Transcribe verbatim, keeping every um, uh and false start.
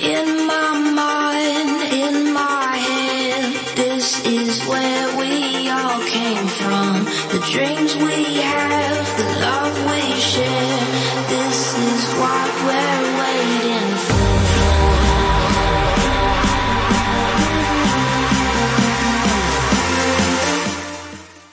In my mind, in my head, this is where we all came from. The dreams we have, the love we share, this is what we're